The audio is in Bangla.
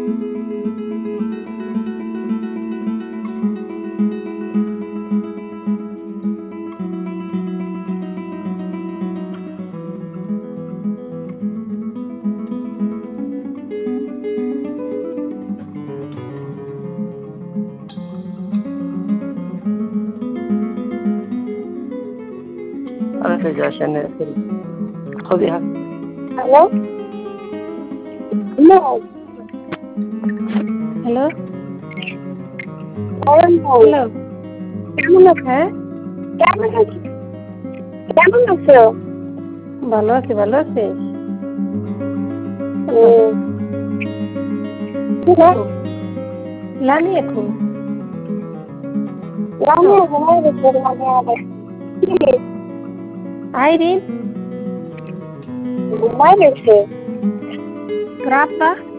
अरे तो जैसे ने फिर खुद यहाँ হ্যালো হ্যালো হ্যালো অয়ন ভাই হ্যালো কেমন আছো? হ্যাঁ কেমন আছো? কেমন আছো? ভালো আছি ভালো আছি লানি এখন রান্না ঘুমাই গেছে মানে আইরিন ঘুমাই গেছে রাতটা